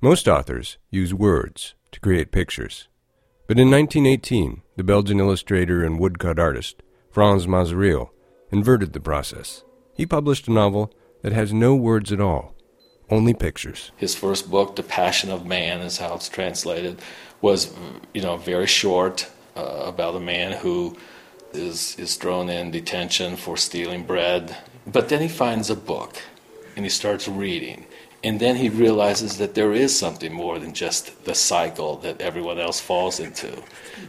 Most authors use words to create pictures. But in 1918, the Belgian illustrator and woodcut artist, Frans Mazereel, inverted the process. He published a novel that has no words at all, only pictures. His first book, The Passion of Man, is how it's translated, was, very short, about a man who is thrown in detention for stealing bread. But then he finds a book, and he starts reading. And then he realizes that there is something more than just the cycle that everyone else falls into.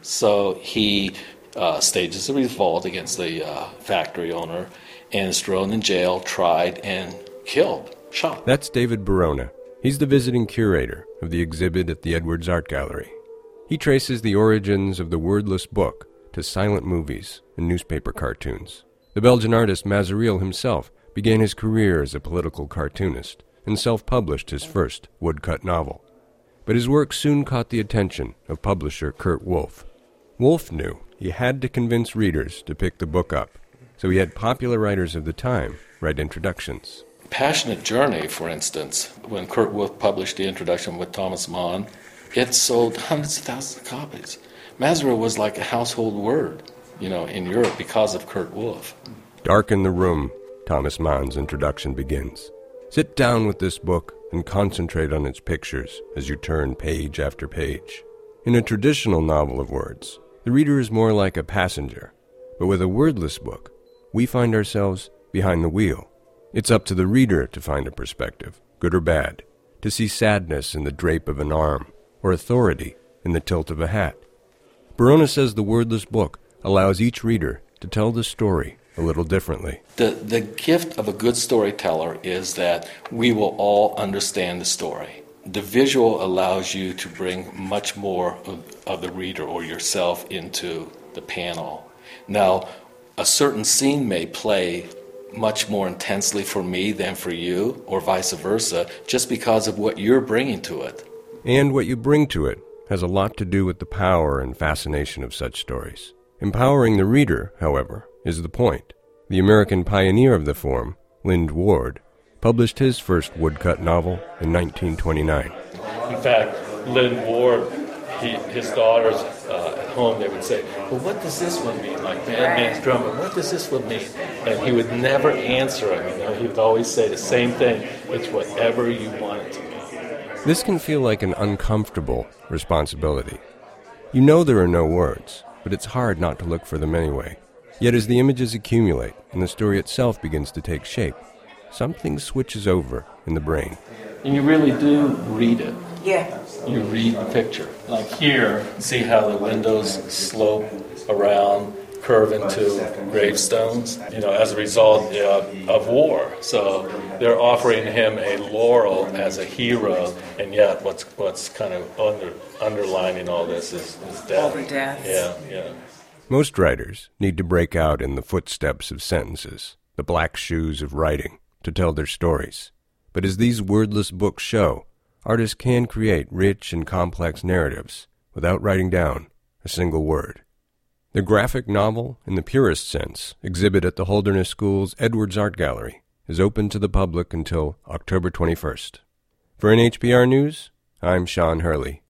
So he stages a revolt against the factory owner and is thrown in jail, tried, and killed, shot. That's David Barona. He's the visiting curator of the exhibit at the Edwards Art Gallery. He traces the origins of the wordless book to silent movies and newspaper cartoons. The Belgian artist Mazereel himself began his career as a political cartoonist and self-published his first woodcut novel. But his work soon caught the attention of publisher Kurt Wolff. Wolff knew he had to convince readers to pick the book up, so he had popular writers of the time write introductions. Passionate Journey, for instance, when Kurt Wolff published the introduction with Thomas Mann, it sold hundreds of thousands of copies. Mazereel was like a household word, in Europe because of Kurt Wolff. Darken the room, Thomas Mann's introduction begins. Sit down with this book and concentrate on its pictures as you turn page after page. In a traditional novel of words, the reader is more like a passenger. But with a wordless book, we find ourselves behind the wheel. It's up to the reader to find a perspective, good or bad, to see sadness in the drape of an arm or authority in the tilt of a hat. Barona says the wordless book allows each reader to tell the story a little differently. The gift of a good storyteller is that we will all understand the story. The visual allows you to bring much more of the reader or yourself into the panel. Now, a certain scene may play much more intensely for me than for you, or vice versa, just because of what you're bringing to it. And what you bring to it has a lot to do with the power and fascination of such stories. Empowering the reader, however, is the point. The American pioneer of the form, Lynd Ward, published his first woodcut novel in 1929. In fact, Lynd Ward, his daughters at home, they would say, well, what does this one mean? Like Madman's Drummer, what does this one mean? And he would never answer them. He would always say the same thing. It's whatever you want it to mean. This can feel like an uncomfortable responsibility. You know there are no words, but it's hard not to look for them anyway. Yet as the images accumulate and the story itself begins to take shape, something switches over in the brain. And you really do read it. Yeah. You read the picture. Like here, see how the windows slope around, curve into gravestones, as a result of war. So they're offering him a laurel as a hero, and yet what's kind of underlining all this is death. All the deaths. Yeah. Most writers need to break out in the footsteps of sentences, the black shoes of writing, to tell their stories. But as these wordless books show, artists can create rich and complex narratives without writing down a single word. The graphic novel, in the purest sense, exhibit at the Holderness School's Edwards Art Gallery is open to the public until October 21st. For NHPR News, I'm Sean Hurley.